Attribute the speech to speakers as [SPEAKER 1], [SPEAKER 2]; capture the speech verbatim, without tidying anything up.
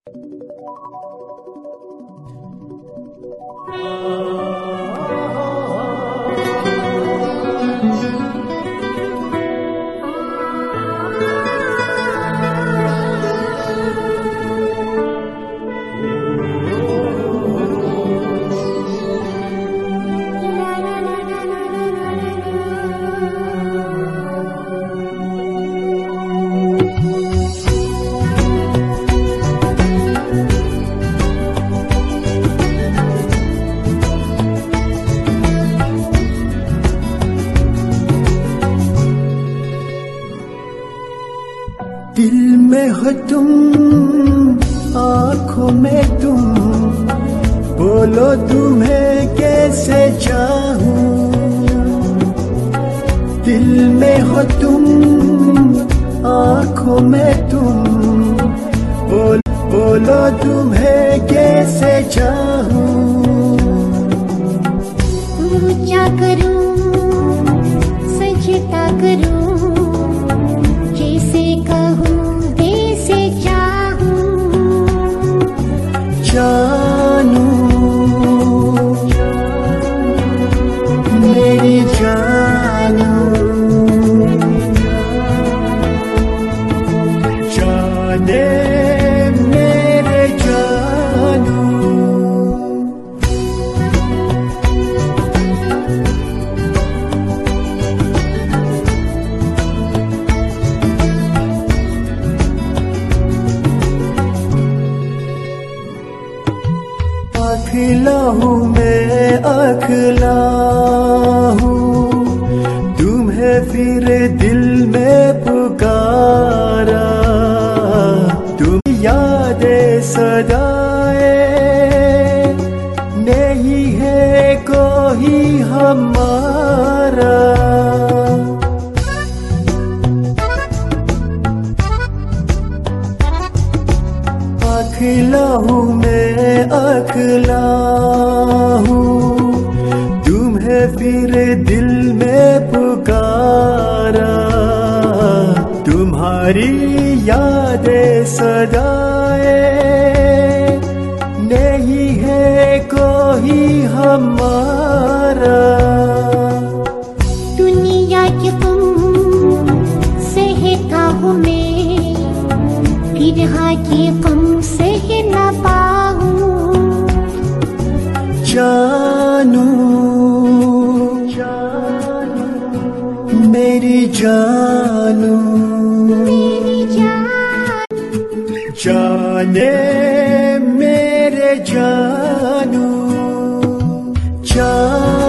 [SPEAKER 1] दिल में हो तुम, आँखों में तुम, बोलो तुम्हें कैसे चाहूं। दिल में हो तुम, आँखों में तुम, बोल, बोलो तुम्हें कैसे चाहूं।
[SPEAKER 2] पूजा करूं, सजदा करूं, जैसे कहूं वैसे चाहूं।
[SPEAKER 1] जानू मेरी जानू, जाने मेरे जानू। अखला हूँ मैं, अखला हूँ, तुम्हें फिर दिल में पुकारा। तुम यादें सदाए, नहीं है कोई हमारा। अखला हूँ मैं, अखला हूँ, तुम्हें फिर दिल में पुकारा। तुम्हारी यादें सदाए, नहीं है कोई हमारा।
[SPEAKER 2] दुनिया के तुम सहता हूँ मैं, बिरहा के गम सह न पाऊं।
[SPEAKER 1] जानू मेरी जानू,
[SPEAKER 2] मेरी जान,
[SPEAKER 1] जाने मेरे जानू, जान